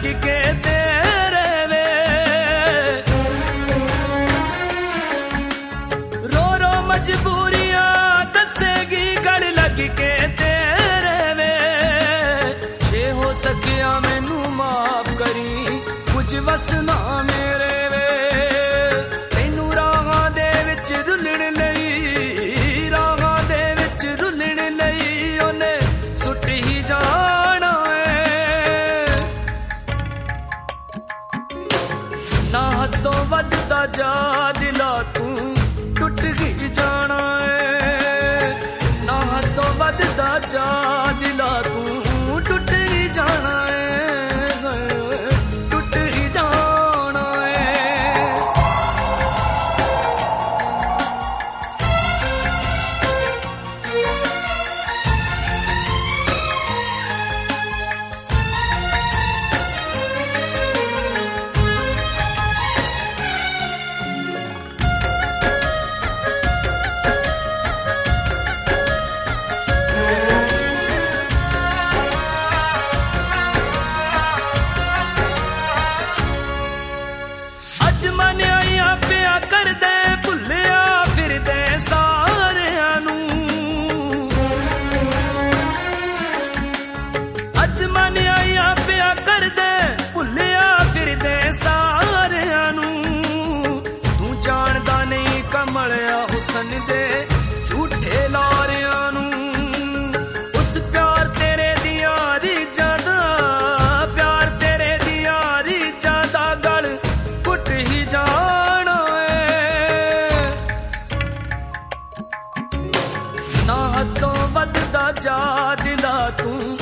लग के तेरे वे रो रो मजबूरियां दसेगी गल लग के तेरे वे जे हो सकिया मैनू माफ करी कुछ वस ना मेरे वे तैनू राहां दे विच रुलण लई राहां दे विच रुलण लई ओने सुट ही जाना है ना हदों वधदा जा दिला तू टुट ही जाना है ना हदों वधदा जा दिला तू टुट ही जाना है टुट ही जाना है अज मनिया पिया कर दे भुलिया फिर दे सारिया नू अज मनिया पिया कर दे भुलिया फिर दे सारिया नू तू जानदा नहीं कमलिया हुसन दे झूठे लारिया नू उस प्यार तेरे दियां रीझां दा प्यार तेरे दियां रीझां दा गल घुट ही जाना है ना हदों वधदा जा दिला तू